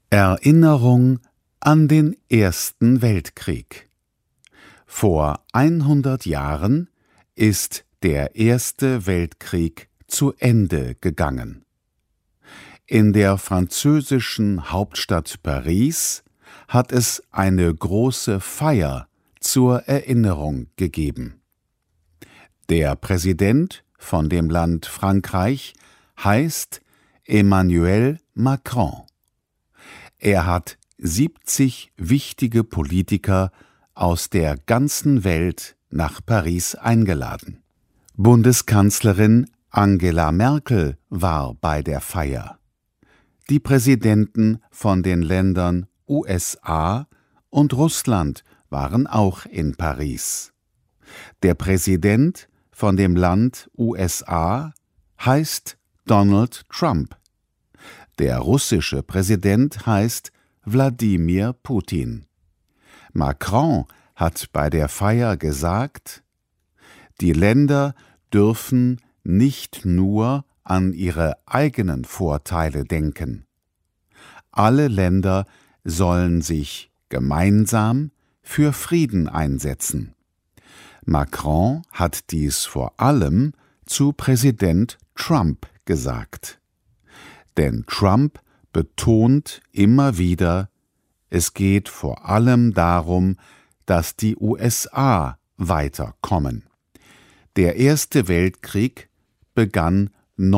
Erinnerung an den Ersten Weltkrieg. Vor 100 Jahren ist der Erste Weltkrieg zu Ende gegangen. In der französischen Hauptstadt Paris hat es eine große Feier zur Erinnerung gegeben. Der Präsident von dem Land Frankreich heißt Emmanuel Macron. Er hat 70 wichtige Politiker aus der ganzen Welt nach Paris eingeladen. Bundeskanzlerin Angela Merkel war bei der Feier. Die Präsidenten von den Ländern USA und Russland waren auch in Paris. Der Präsident von dem Land USA heißt Donald Trump. Der russische Präsident heißt Wladimir Putin. Macron hat bei der Feier gesagt: Die Länder dürfen nicht nur an ihre eigenen Vorteile denken. Alle Länder sollen sich gemeinsam für Frieden einsetzen. Macron hat dies vor allem zu Präsident Trump gesagt. Denn Trump betont immer wieder, es geht vor allem darum, dass die USA weiterkommen. Der Erste Weltkrieg begann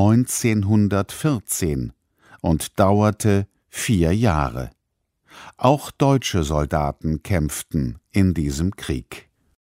1914 und dauerte 4 Jahre. Auch deutsche Soldaten kämpften in diesem Krieg.